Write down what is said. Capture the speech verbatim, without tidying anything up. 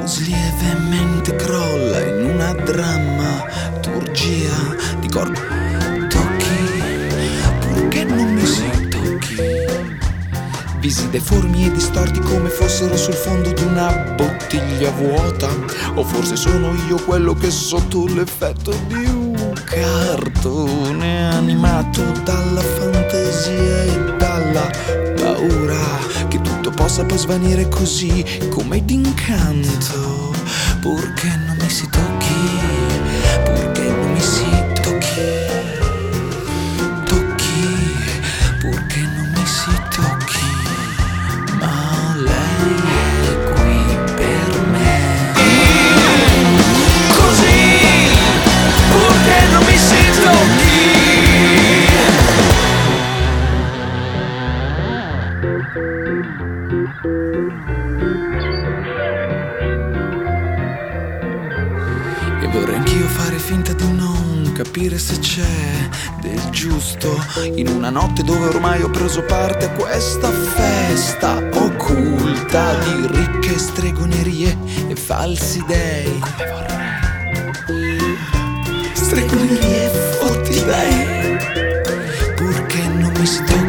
così lievemente crolla in una drammaturgia di corpo. Tocchi, purché non mi si tocchi, visi deformi e distorti come fossero sul fondo di una bottiglia vuota. O forse sono io quello che sotto l'effetto di un cartone animato dalla fantasia e dalla paura che tutto possa poi svanire così come d'incanto. Purché non mi si tocchi, purché non mi si tocchi, tocchi, purché non mi si tocchi. Ma lei è qui per me, così, purché non mi si tocchi. E vorrei anch'io fare finta di non capire se c'è del giusto in una notte dove ormai ho preso parte a questa festa occulta di ricche stregonerie e falsi dei. Come vorrei stregonerie e fotti dei, purché non mi sto